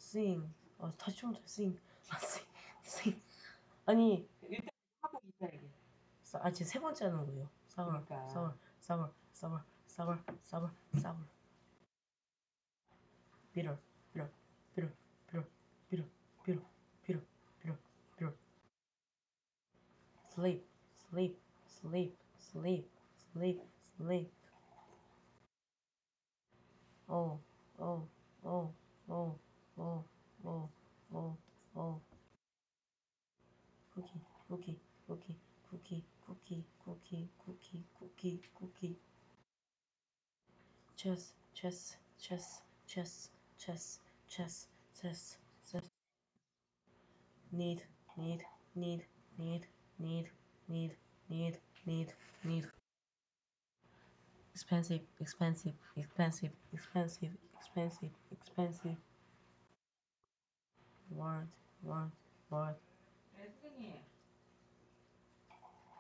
sing. 다시 좀 더 sing. sing. 아니 일단 하고 있다 이게. 지금 세 번째 하는 거예요. 싸울, 그러니까. 싸울. 비tter, bitter. Sleep. Oh, oh, oh, oh, oh, oh, oh, oh. Cookie. Chess. Need. Expensive. Word. 네, 선생님.